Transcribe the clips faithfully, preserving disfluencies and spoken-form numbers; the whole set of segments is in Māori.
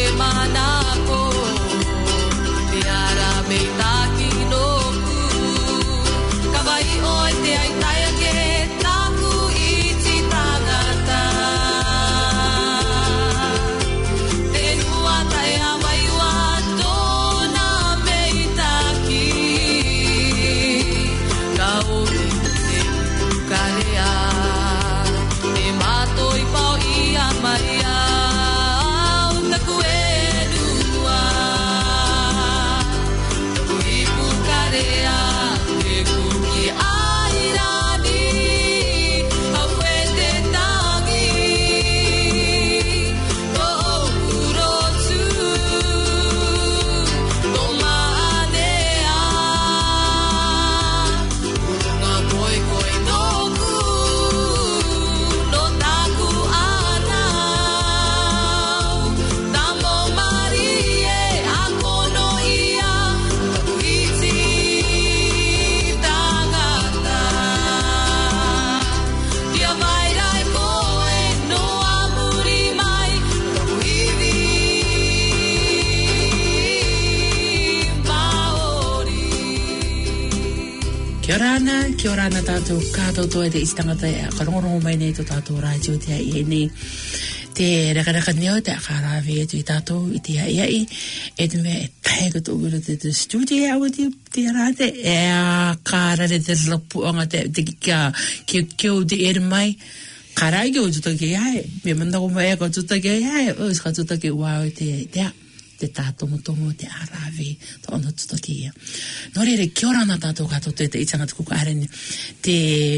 Kia rana, kia rana tātou kātou toa te isi tangata e a karongorongo mai nei to tātou rātio te ai e nei. Te rakaraka neo te akarāwe e tu i tātou i te ai ai. E te mea e tae kato ura te te studio awa te te rāte. E a kārare te rapuanga te te kia kia kia te ere mai. Kārai ki o tutake ai. Me mandako mai e ka tutake ai. O iska tutake wau te te a. Te tātongo tongo te arawe to ono tutaki ia. Nō reire, kia ora nā tātou kātou te te itanga tuku kārene. Te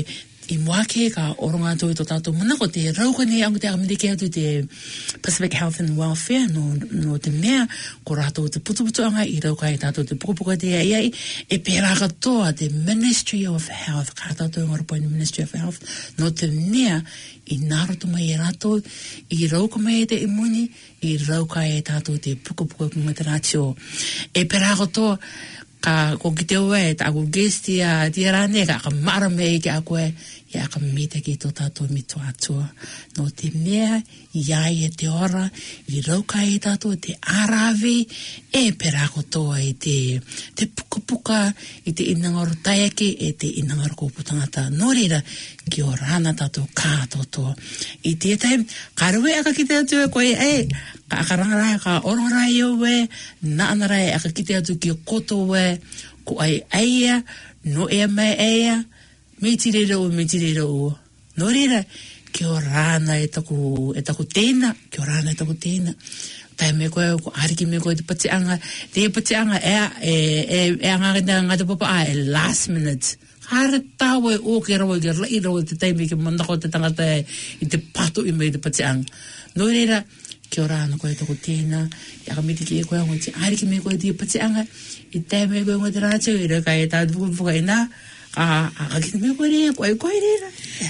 i moake ka oronga tō i tō tātou manako te rauka nei angu te akamidike atu te Pacific Health and Welfare no, no te mea ko rātou te putuputuanga i rauka i tātou te pukapuka te ai ai e pērā katoa te Ministry of Health ka tātou ngarapoini Ministry of Health no te mea i nāroto mai e rātou i rauka mai e te imuni i rauka e tātou te pukapuka kunga te rātio e pērā katoa ka ko ki te oe ta ko gesti a te rane ka ka mara me ki a koe ia ka mita ki tō tātou mito atua no te mea iai e te ora i rauka e tātou te arawe e pera kotoa i te te puka puka i te inangaru taiake e te inangaru kōputangata no reira ki o rana tātou kātoto i te taim ka rue aka ki te atu e koe e ka akarangarai ka orangarai o we na anarai aka ki te atu ki o koto we ko ai aia no ea mai aia me tirera o, me tirera o. Nō reira, ki o rāna e taku, e taku tēna, ki o rāna e taku tēna. Tai me koe, ko ariki me koe te patianga, te patianga e, e, e, e angangata ngata papa a, e last minute. Hara tāua e o ke rawa, ke rai rawa te taime ke mandako te tangata e, i te pato i mei te patianga. Nō reira, ki o rāna koe taku tēna, i akamiti ki e koe ango, te ariki me koe te patianga, i tai me koe ngata rātau, i raka e tātu puka puka e nā, Ah, ah, ki me koe rea, koe koe rea.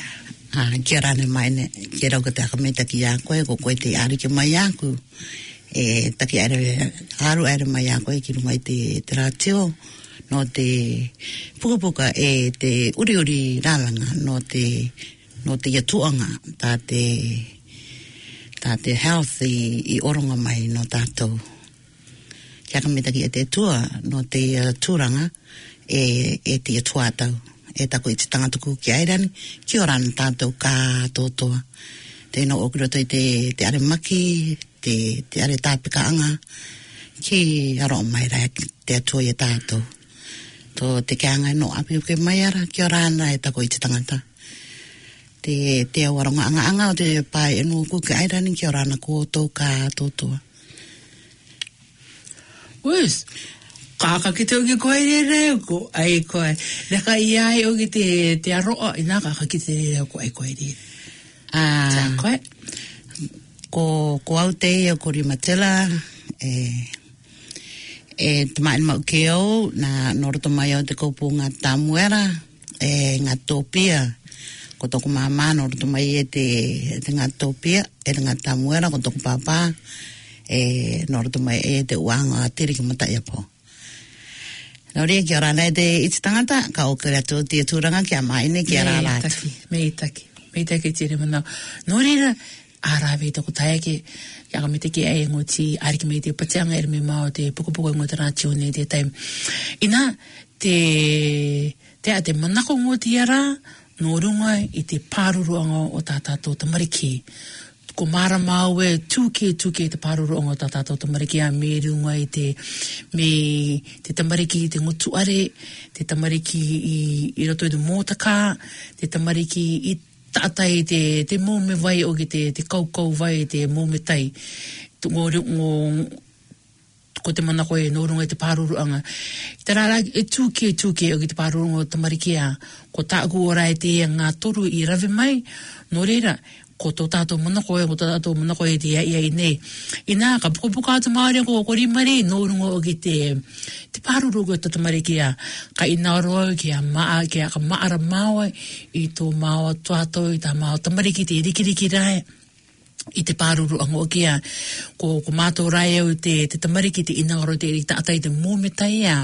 Ah, kia rane mai ne, kia rau ka te akameta ki a koe, ko koe te ariki mai aku. E, taki aere, aru aere mai a koe, ki rungai te, te rātio, no te puka puka e te uri uri rālanga, no te, no te iatuanga, tā te, tā te health i, i oronga mai no tātou. Kia akameta ki a te tua, no te uh, tūranga, e, e te atua tau. E tako i te tangatuku ki airani, ki o rana tātou kā tōtoa. Tēnā okura toi te, te are maki, te, te are tāpikaanga, ki aro mai rai te atua i tātou. Tō te keanga no api uke mai ara, ki o rana e tako i te tangata. Te, te awaronga anga anga o te pai e nuku ki airani, ki o rana kōtou kā tōtoa. Uis, kaka ki te oki koe re re, ko ai koe. Naka iai oki te, te aroa, ina kaka ki te re re, ko ai koe re. Ah, Tā koe? Ko, ko au te o kori matela, e, e te maen mau ke au, na noroto mai au te kaupu ngā tamuera, e ngā tōpia, ko toko māma, noroto mai e te, te ngā tōpia, e ngā tamuera, ko toko pāpā, e noroto mai e te uanga tiri ki mata ia po. Nau rea ki ora nei te iti tangata, ka o kere atu tia tūranga ki a maine ki a rā lātu. Me itaki, me itaki tere manau. Nō reira, arawe te kutai ke ya ka me te ke ai ngoti ari ke me te patianga e me mau te puku puku ngoti ratio ne te time ina te te a te manako ngoti ara no runga i te pāruruanga o tātātou tamariki ko mara mau e tūke tūke te pāruruanga o tātātou tamariki a me runga i te me te tamariki i te ngutu are te tamariki i, i roto i te mōtaka te tamariki i tātai te, te mōme vai o ki te, te kaukau vai te mōme tai. Ngō, ngō, ko te manako e nōrunga i te pāruruanga. I te rara e tūke tūke o ki te pāruruanga o tamarikia, ko tāku ora e te ngā toru i rawe mai, nō reira, ko tō tātou manako e, ko tō tātou manako e te ia i nei. I nā, ka pukapuka atu maare ko kori mare, nōrunga o ki te, te pāruruanga o tamarikia, ka ina roa ki a maa, ki a ka maara maua, i tō maua tuatou, i tā maua tamariki te rikiriki rai, i te pāruruanga o kia, ko, ko mātou rai au te, te tamariki te ina oro te i tātai te mōmetai a,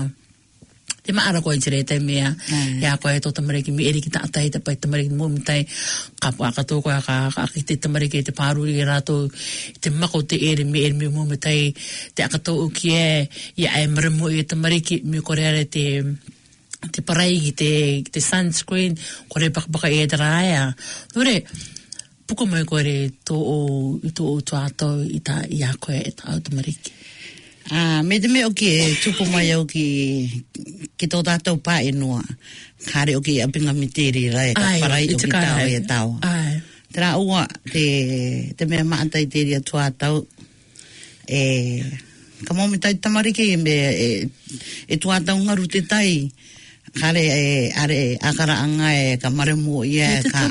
te maara koe tere te mea, mm. ia koe tō tamariki mi eri ki tātai te pai tamariki mōmetai, ka puakato koe ka aki te tamariki te pāruri i rātou, te mako te eri mi eri mi mōmetai, te akato o ki e, ia e maramo i tamariki, mi kore are te, te parai ki te, te sunscreen, kore pakapaka e te rāia. Nore, puko mai kore tō o, i tō o tuatou i tā i a koe e tā au tamariki. Ah, me te me o ki e tupu mai au ki, ki tō tātou pā e noa. Kāre o ki apinga miteri rai, ka parai o ki tāo e tāo. Ai. Te rā ua, te, te mea maatai teri a tuatau, e, ka mōmi tai tamariki, me, e, e tuatau ngaru te tai, kāre e, are, akara anga e, ka maremo ia e, ka,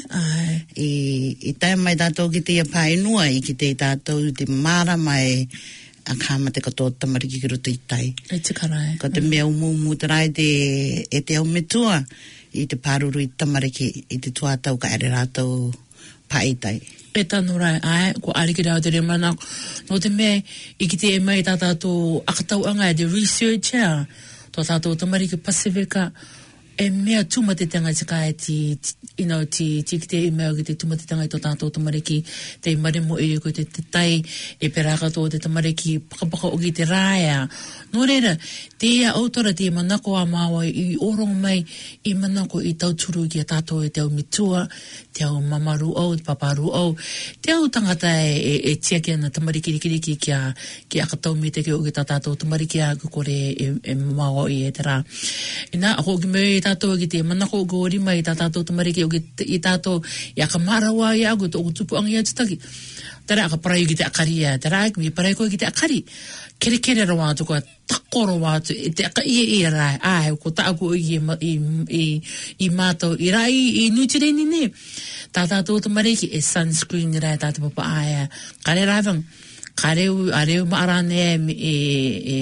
ai. I, i tai mai tātou ki te pā e noa, i ki te tātou, te mara mai, a kāma te katoa tamariki ki roto i tai. E te karai. Ko te mea umumu te rai te, e te au metua i te pāruru i tamariki i te tuatau ka ere rātou pai tai. E tanu rai, ai, ko ariki rao te re mana, no te mea, i ki te e mai tā tātou akatau anga e te researcher, tō tātou tamariki Pasifika, e mea tumatitanga te kai ti, you know, ti, ti ki te email ki te tumatitanga i tō tātou tamariki, te maremo e ko te te tai, e peraka tō te tamariki, pakapaka o ki te rāia. Nō reira, te ea autora te manako a māua i orong mai, i manako i tauturu ki a tātou e te au mitua, te au mamaru au, te paparu au, te au tangata e, e, e tia ki ana tamariki rikiriki ki a, ki a katau me te ki o ki tā tātou tamariki a kukore e, e māua i e te rā. E nā, ako ki mea i tātou ki te manako o gōri mai i tā tātou tamariki o ki i tātou i a ka marawa i agu tō kutupu angi atu taki. Tara aka parai ki te akari ea, tara aka mi parai koe ki te akari. Kere kere rawa atu koa, takoro wa atu, e te aka ia ia rai, ai, ko ta aku i, i, i, i mātou, i rai, i nutireni ne. Tā tātou tamariki e sunscreen i rai tātou papa aia. Kare raivang, kareu, areu maarane e, e,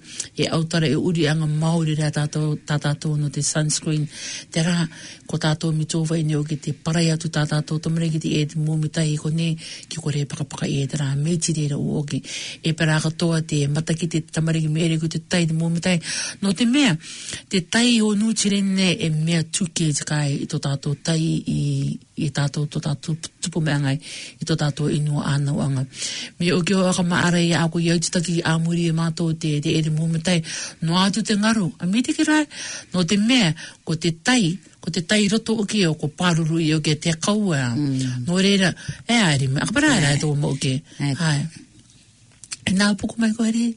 e autara e uri anga mauri rai tātou, tā tātou no te sunscreen. Te rā, ko tātou mi tōwha i neo ki te parai atu tā tātou tamariki te e te mōmitai ko ne, ki ko re pakapaka e te rā, me ti reira o oki. E pera katoa te mataki te tamariki me ere ko te tai te mōmitai. No te mea, te tai o nūtirene e mea tuke te kai i tō tātou tai i, i tātou tō tātou tupu mea ngai, i tō tātou inua ānau anga. Me o ki o aka maara i ako i autitaki āmuri e mātou te, te ere mōmitai, no atu te ngaru, a me te ki rai, no te mea, ko te tai, ko te tai roto o ki o ko pāruru i o ke te kaua. Mm. No reira, e aere me, akapara aere tō mo o ke. Hai. E nā puku mai ko aere?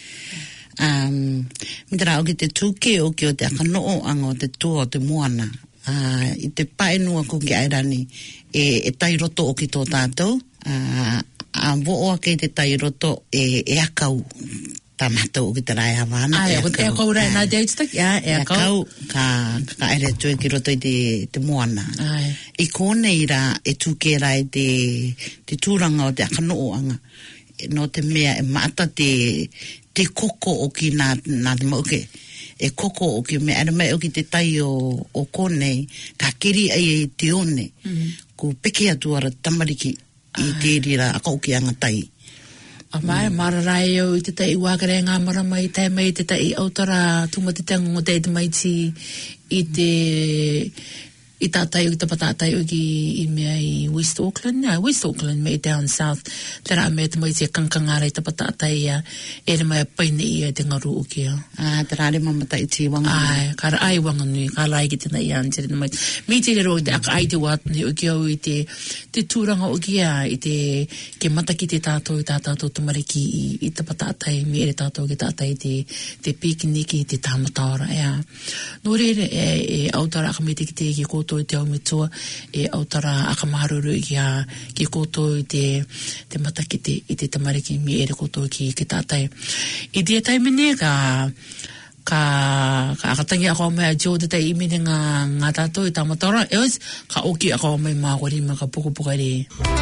Um, mi te rā o ki te tūke o ki o te akanoo anga o te tua o te moana. Uh, I te paenua ko ki airani e, e tai roto o ki tō tātou. Uh, a voa ke te tai roto e, e akau. Tā mātou ki te rai hawana. Ai, e akau rai nā te autitaki, ai, e akau. Ka, ka ere tue ki roto i te, te moana. Ai. I kone i rā e tūke rai te, te tūranga o te akanoo anga. No te mea e mata te, te koko o ki nā, nā te mauke. E koko o ki mea, ere mai o ki te tai o, o konei, ka kiri ai e te one. Mm. Ko peke atu ara tamariki i te rira a kau ki anga tai. A mai, mm. mararai au i te tai wākare ngā marama i tai mai te tai autara tumatitanga o te te maiti i te I tātai o te patatai o ki I mea I West Auckland, no, West Auckland mea down south, te rā mea te mai te kankangara I te patatai ia, e re mai paine ia te ngaru o kia. Ah, te rā re mamata I ti wanga. Ai, ka ra ai wanga nui, ka rai ki tēnā ia, te re mai. Mi te rero te aka ai te wātane o kia o I te, te tūranga o kia, I te, ke mata ki te tātou, I tā tātou tumariki I, I te patatai, mi ere tātou ki tātai te, te pikiniki, te tāmataora, ia. Nō re re, e, e autara aka me te ki te ki kō I te au me toa, e autara akamaruru I a ki koutou I te, te mataki te, I te tamariki mi ere koutou ki ki tātai. I te taimene ka, ka, ka akatangi ako mea jo te tai imene ngā, ngā tātou I tāmatara, e ois ka oki ako mea mā kori ma ka puku puka re.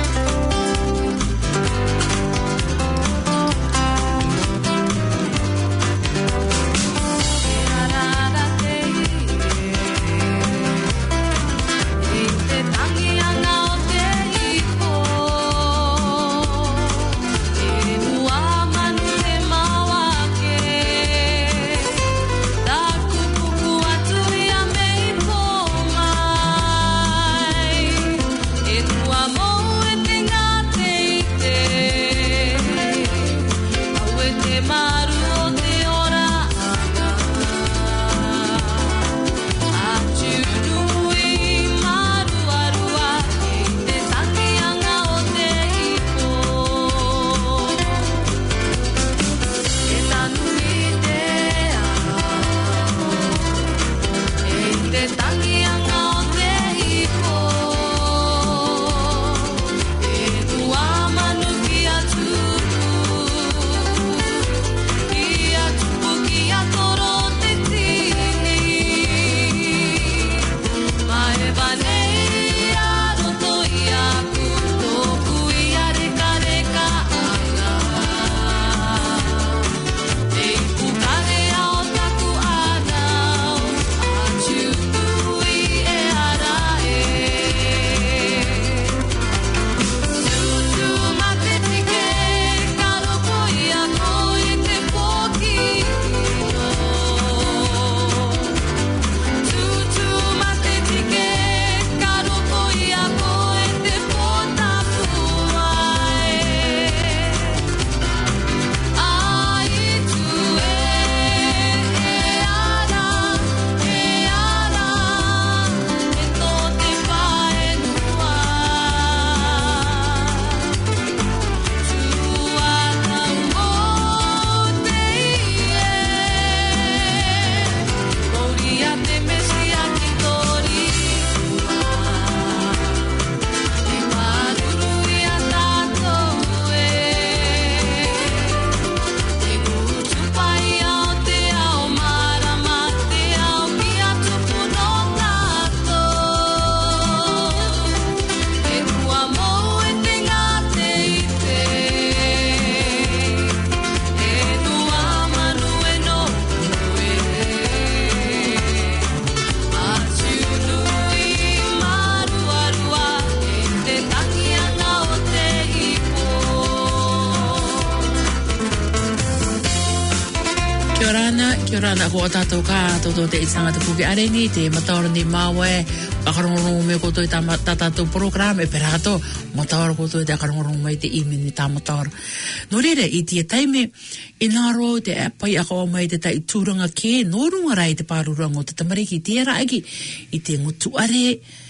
Kia ora na ko tātou kā toto te itanga te puki areni, te mataora ni māwe, akarongorongo me koto I tā tātou program, e perato, mataora koto I te akarongorongo mai te imi ni tā mataora. No rere, I tia taime, I nāro te apai ako mai te tai tūranga ke, no runga rai te pāruranga o te tamariki, te era aki, I te ngutu are,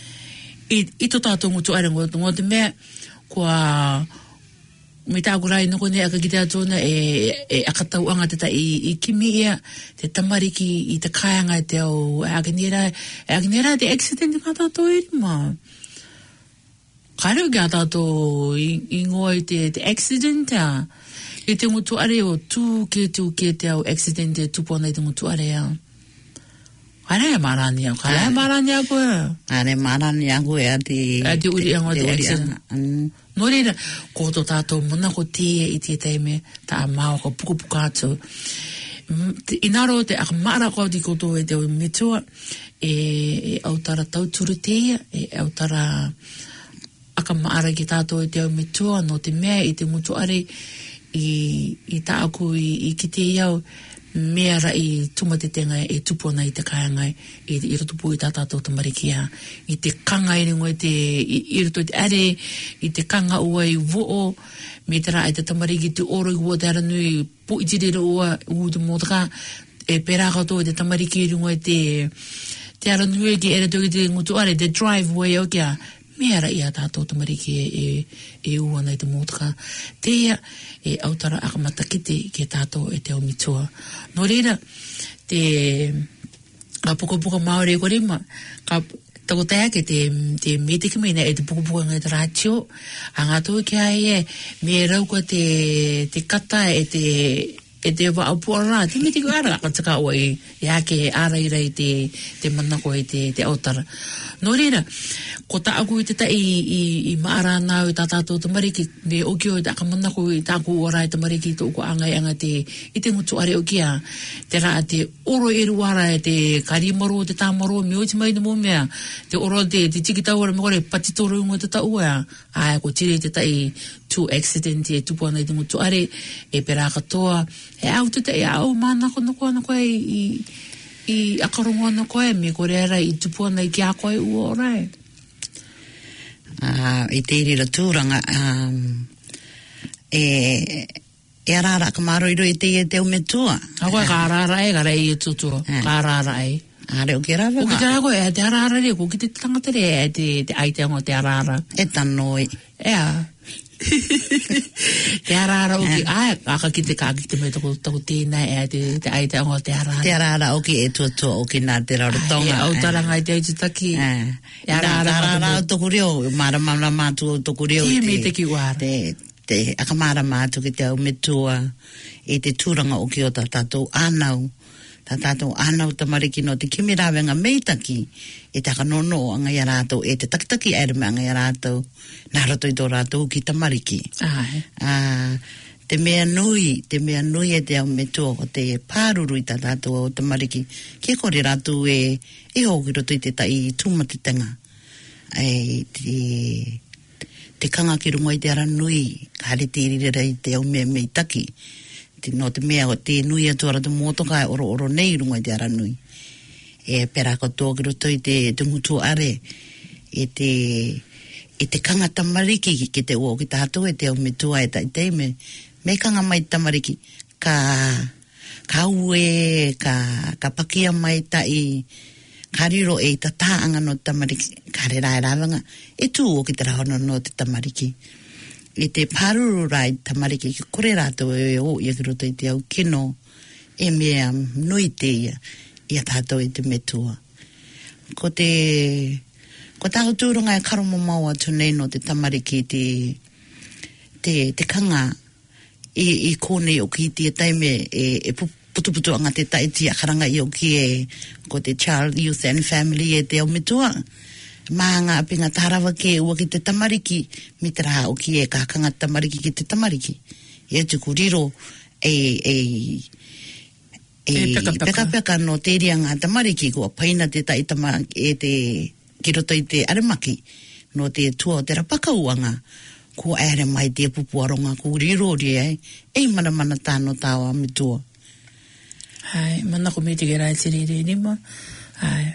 I, I to tātou ngutu are ngō te mea, kua me tāku rai noko ne aka ki te atona e, e akatau anga te ta I, I kimi ia te tamariki I te kaianga te au e akinera, e akinera te accident ka tātou e rima. Kairau ki a tātou I, I ngoa I te, te accident a I te ngutu are o tū ke tū ke te au accident e tupona I te ngutu are a. Kairau e marani au, kairau e marani au koe. Kairau e marani au koe a te... A te uri anga te accident. Mm. No reira, ko to tātou muna ko tia I te teime, tā māo ko puku puku atu. Inaro te akamara ko di koto e te o metua, e, e autara tauturu tia, e autara akamara ki tātou e te o metua, no te mea I te mutu are, I, I tā aku I, I ki te iau, mea rai tumatetenga e tupona i te kaingai i te irotupu i tātātou tamarikia i te kanga i ringo i te irotu i te are i te kanga ua i vo'o me te rai te tamariki te oro i ua te aranui po i tirira ua u te motaka e peraka tō i te tamariki i ringo i te te aranui ki ere tō i te ngutu are te driveway au kia mea rai a tātou tamariki e, e, e ua nei te motaka te ia e autara akamatakite ke tātou e te omitua. No reira, te a pukapuka Māori e korima, ka tako taia ke te, te metiki meina e te pukapuka ngai te rātio, a ngā tō ki ai e, me rauka te, te kata e te e te wa apua rā, te metiki ara ka taka o e, e ake ara ira i te, te manako e te, te autara. No reira, ko ta aku i te ta i, i, i maara nāu i tā tātou te mariki, me okio i tā ka manako i tā ku ora i te mariki i tō uko angai anga te, i te ngutu are o kia, te rā te oro e ruara e te karimaro, te tāmaro, me oi te mai ni mō mea, te oro te, te tiki tauara me kore, patitoro ingo te ta ua, ai ko tire te ta i tu accident e tupu ana i te ngutu are, e pera katoa, e au te te, e au mana kono koe ana koe i, i akarongo ana koe, me kore ara i tupu ana i ki a koe ua orai. Uh, I te irira tūranga, um, e, e arara ka maro iro i te i te umetua. A koe ka arara e, ka rei i tutua, ka arara e. Are o ki rawa. O ki te rako e, te arara re, ko ki te tangata re, e te, te aiteango te arara. E tanoi. Ea. Te arara o ki, ai, aka ki te kāki te me toko, toko tēnei, e te, te aiteango te arara. Te arara o ki e tuatua o ki nā te rautonga. E au taranga i te aitutaki. E arara o toku reo, maramana mātu o toku reo. Te me te ki wāra. Te, te akamara mātu ki te au metua, e te tūranga o ki o tā tātou ānau. Tā tātou ānau tamariki no te kimirawenga meitaki e taka nono o angai a rātou e te takitaki aere me angai a rātou nā rato i tō rātou ki tamariki. Ai. Ah, te mea nui, te mea nui e te au me tō o te pāruru i tā tātou o tamariki ke kore rātou e e hoki roto i te tai tūmatitenga e te te kanga ki rungo i te ara nui ka hare te irirera i te au mea meitaki no te mea o te nui atua rata motoka e oro oro nei runga i te ara nui. E pera ko tō ki roto i te, te mutu are e te, e te kanga tamariki ki, ki te o ki tātou e te au metua e tai te me, me kanga mai tamariki ka, ka ue, ka, ka pakia mai tai, ka riro e ta tāanga no tamariki, ka re rai rawanga, e tū o ki te rahono no te tamariki. E te pāruru rai tamariki ki kore rātou e o ia ki roto i te au kino e mea nui te ia ia tātou i te metua. Ko te ko tāu tūrunga e karomo mau atu nei no te tamariki te te, te kanga i, i kone o ki te taime e, e putuputu anga te taiti a karanga i o ki e ko te Child, Youth and Family e te au metua. Maanga apinga tarawa ke ua ki te tamariki mi te raha o ki e kākanga tamariki ki te tamariki e tuku riro e e e, e peka, peka. peka peka no te rianga tamariki kua paina te tai tama e te ki roto i te aremaki no te tua o te rapaka uanga kua ere mai te pupuaronga ku riro ri e e mana mana tāno tāwa me tua. Hai, mana ko me te gerai te re re nima. Hai.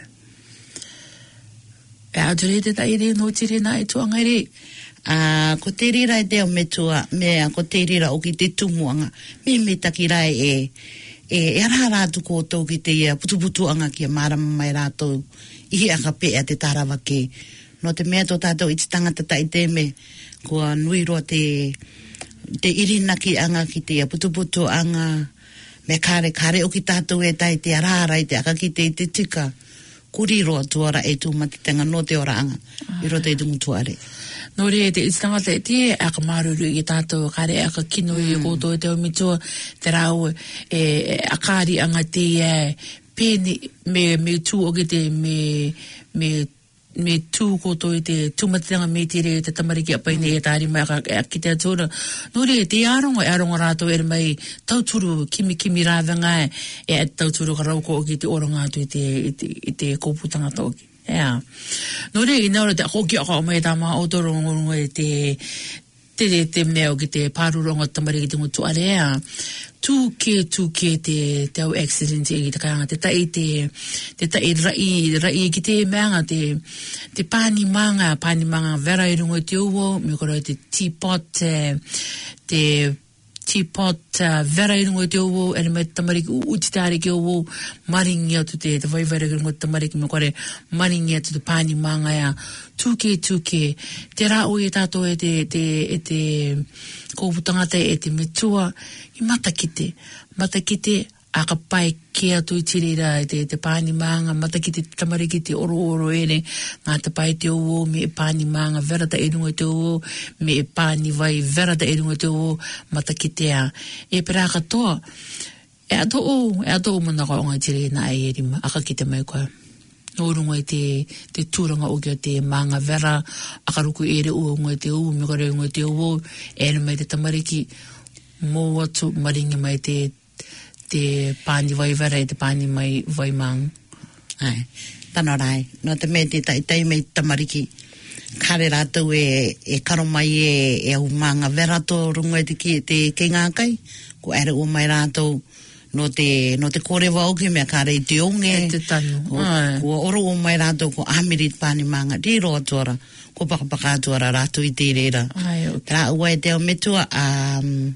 E ature te tai re no tire na e tuanga re. Ah, ko te rira e te o metua, mea ko te rira o ki te tumuanga, me me taki rai e, e, e ara rātu kōtou ki te ia putuputuanga ki a marama mai rātou, ihi aka pe a te tarawa ke. No te mea tō tātou i te tangata tai te me, kua nui roa te, te irinaki anga ki te ia putuputuanga, me kare kare o ki tātou e tai te arara i te aka ki te i te tika, kuri roa tuara e tū matitenga no te ora anga, ah. I roto e tungu tuare. No re, te itanga te te aka maruru i tātou, kare aka kino i mm. koto e te omitua, te rau e, e akari anga te e, pēni me, me tū o ki te me, me me tū koto i te tūmatanga me te re te tamariki a paine e tāri mai a ki te atūra. No re, te aronga, e aronga rātou e mai tauturu kimi kimi rāwanga e, e tauturu ka rauko o ki te oranga atu i te, i te, i te kōputanga tōki. Yeah. No re, i naura te hoki a kao mai tā maa autorongo e te te te meo ki te pāruronga tamari ki te ngutu area, tū ke tū ke te te au accident e ki te kāanga, te tai te, te tai rai, rai ki te meanga, te, te pāni manga, pāni manga vera i rungo te uo, me koro te teapot, te, te teapot uh, vera i rungo te uo, ere mai tamariki uti tāre ki uo, maringi atu te, te waiwara ki rungo tamariki, me kore maringi atu te pāni manga ia, tūke tūke, te rā o e tātou e te, te, e te kōputangata e te metua, i matakite, matakite, a ka pai ke atu i tirira e te, te pāni manga, matakite te tamariki te oro oro ere, ngā te pai te uo, me e pāni manga, vera ta e rungo te uo, me e pāni vai, vera ta e rungo te uo, matakite a. E pera katoa, e ato o, e ato o mana ka o ngā tirira na e erima, aka ki te mai koe. Nō rungo i te, te tūranga o kia te manga vera, aka ruku ere ua ngoi te uo, me kore ngoi te uo, ere mai te tamariki, mō atu maringi mai te te pāni vai vera e te pāni mai vai mang. Ai, tano rai. No te me te tai tai mei tamariki. Kare rātou e, e karo mai e, e au manga vera tō rungo e te, ki, te kei ngākai. Ko ere ua mai rātou no te, no te kore wauke mea kare i te onge. E te tanu. Ko, ko oro ua mai rātou ko amirit pāni manga. Riro atuara. Ko pakapaka atuara rātou i te reira. Ai, ok. Rā ua e te au metua a... Um,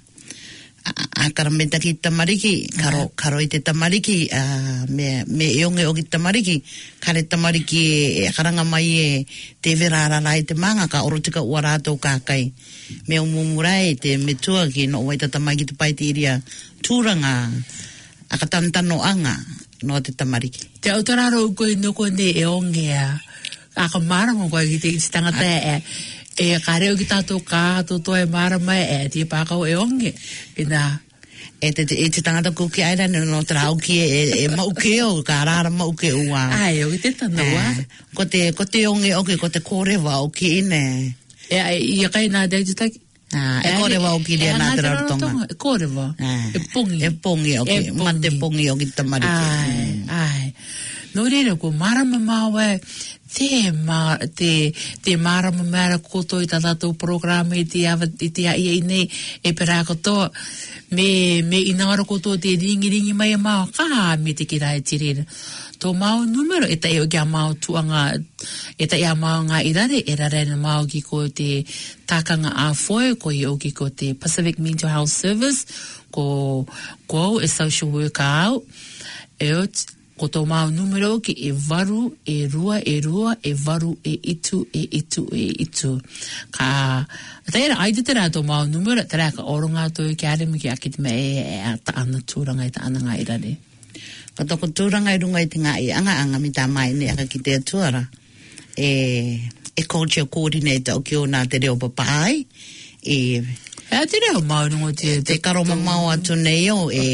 a karameta ki tamariki, karo, karo i te tamariki, uh, me, me eonge o ki tamariki, kare tamariki e, e karanga mai e te verara lai te manga, ka orotika ua rātou kākai. Me o mumurai te metua ki no waita tamai ki te pai te iria tūranga, a ka tantano anga no te tamariki. Te autararo koe noko ne eonge a, a ka marama koe ki te tangata e, e kareo ki tātou kā toto e marama e te pākau e onge e nā e te, te, e te tangata ko ki aira no te rau ki e, e mauke o ka rara mauke ua ai o ki te tana ua ko te, ko te onge oke ko te kōrewa o ki ine e i a kai nā te taki e kōrewa o ki rea nā te rarotonga e kōrewa e pongi e pongi o ki ma te pongi o ki tamariki ai ai no reira ko marama maua te ma te te marama mara koto i tātou programa i te ava i te ai nei e pera koto me me inaro koto te ringi ringi mai mau ka me te kira e tirira to mau numero e tai o kia mau tuanga e tai a mau ngā irare e rare na mau ki ko te tākanga a foe ko i o ki ko te Pacific Mental Health Service ko ko e social worker au e o ko tō mau numero ki e varu, e rua, e rua, e varu, e itu, e itu, e itu. Ka, taira, ai te tera tō mau numero, tera ka oronga tō i ki aremi ki aki te me e e ta ana tūranga i ta ana ngā irare. Ka toko tūranga i runga i te ngā i anga anga mi tā mai ne aka ki te atuara. E, e culture coordinator o ki o nā te reo papai. E, e te reo mau rungo te... Te karoma mau atu nei o e...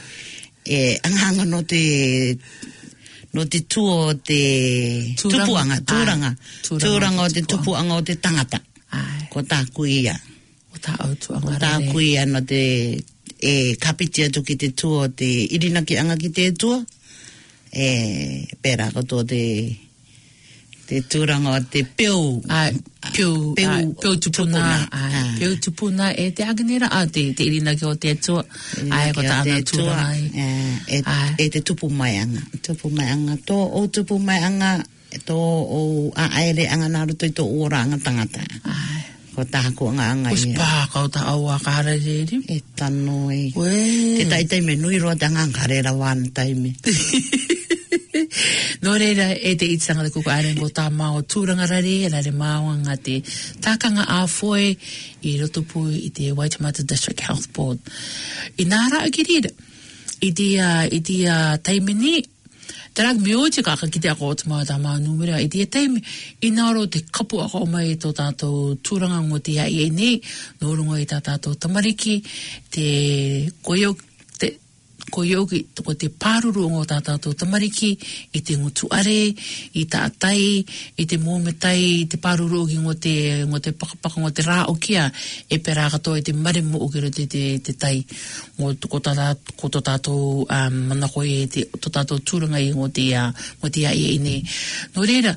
e anganga no te no te tuo te tupuanga, tūranga, tūranga o te tupuanga o te tangata. Ai. Ko tā kuia. O tā autuanga rare. Ko tā kuia no te e kapiti atu ki te tuo te irinaki anga ki te tua. E pera ko tō te te tūranga o te peo. Ai, peo, peo, peo tupuna. Ai, peo tupuna e te aganera. A, te, te irinaki o te tua. Ai, ko tā ana tūranga. E, e te tupu mai anga. Tupu mai anga. Tō o tupu mai anga, tō o a aere anga naruto i tō ora anga tangata. Ai. Ko tā ko anga anga ia. Kus pākau tā aua kāra reri. E tano e. Ue. Te tai taime nui roa te anga karera wāna taime. No reira e te itanga te kuku arengo tā mao tūranga rari, e rare mao ngā te tākanga a foe i roto pui i te Waitemata District Health Board. I nāra a ki rira, i te, uh, i te uh, taimeni, te rāk me o te kaka ki te ako o te mao tā mao numera, i te taime, i nāro te kapu ako o mai tō tātou tūranga ngō te ai e nei, nō rungo i tā tātou tamariki, te koio, ko yogi ko te pāruru o ngō tātātou tamariki, i te ngutu are, i tā tai, i te mōmetai, i te pāruru o ngō te, ngō te pakapaka, ngō te rā o kia, e pera katoa i te maremo o kiro te, te, te tai, ngō ko tātātou, ko tātātou um, manako e te, to tātou tūranga i ngō te, uh, ngō te ai e ne. No reira,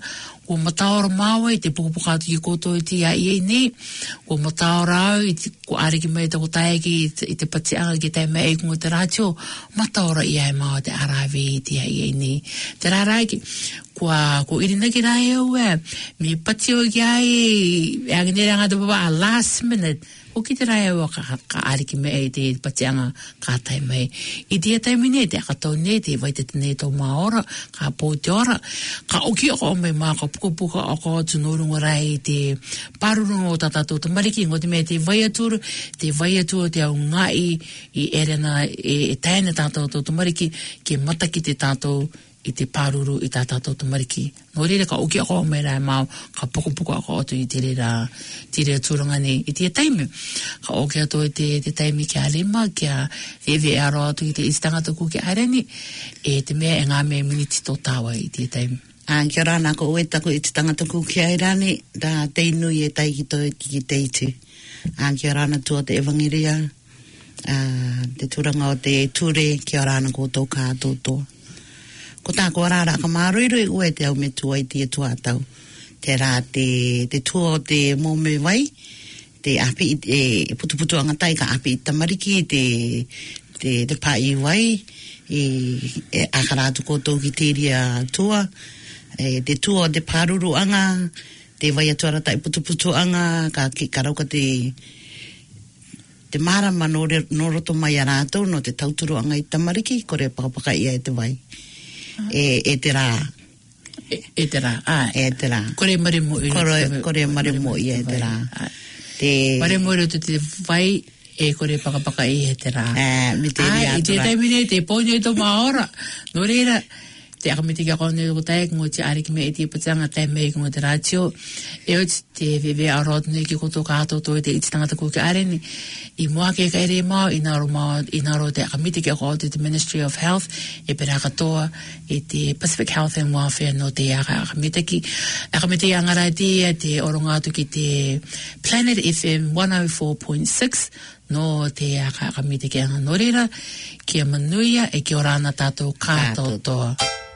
Ko mataora maua i te pukupukatu i koto i tia i e nei. Ko mataora au i te ko ariki mai te kotaeki i te patianga ki te mea ikunga te rātio. Mataora i ai maua te arawe i tia i e nei. Te rāraiki, kua ko irina ki rai au e, me patio ki ai e aginere anga te papa a last minute. Ko ki te rai au ka, ka ariki mea i te patianga ka tai mai. I tia taimi nei te akatau nei te vai te tenei tau maora, ka pō te ora. Ka oki ako mai maa ka pukapuka ako tunurunga rai te parurunga o tatato te mariki, ngo te mea te vai aturu, te vai aturu te au ngai i erena e, e taina tātou te mariki, ke mataki te tātou i te pāruru i tā tātou te mariki. Nō reira ka uki ako mai rai mau, ka pukapuka ako atu i te reira, te reira tūranga nei i te taimi. Ka oki atu i te, te taimi ki a lima, ki a ewe aro atu i te istangata ku ki aireni, e te mea e ngā mea miniti tō tāua i te taimi. A kia rāna ko ue tako i te tangata ku ki airani, da te inui e taiki toi ki te iti. A kia rāna tua te evangeria, uh, te tūranga o te ture, kia rāna ko tō kātotoa. Ko tā kua rāra ka māruirui ue te au me tua i te tua tau. Te rā te, te tua o te mōme wai, te api e, e putuputu angatai ka api i tamariki, te, te, te pai wai, e, e akarātu koutou ki te ria tua, e, te tua o te pāruru anga, te vai atua rata i putuputu anga, ka ki karauka te, te marama no, no roto mai a rātou, no te tauturu anga i tamariki, kore pakapaka ia e te vai. E, e te rā. E, e te rā, ai. E te rā. Kore maremo i. Kore, kore maremo i e te rā. Te... Maremo i roto te vai e kore pakapaka i e te rā. E, mi te ria ai, i te taimine, te pōne i tō maora. Nō reira, te akamiti kia kone o tae, ngō te ariki me i te patanga, tae me i ngō te rātio. E o te wewe arot nei ki koto kātou tō i te iti tangata kū ki areni. I mua ke ka ere mau, i naro mau, i naro te akamiti kia kone te Ministry of Health, e pera katoa, i te Pacific Health and Welfare no te aka akamiti ki. Akamiti angara te, te orongatu ki te Planet F M one oh four point six, no te aka akamiti ki anga norira, kia manuia e kia orana tātou kātou toa.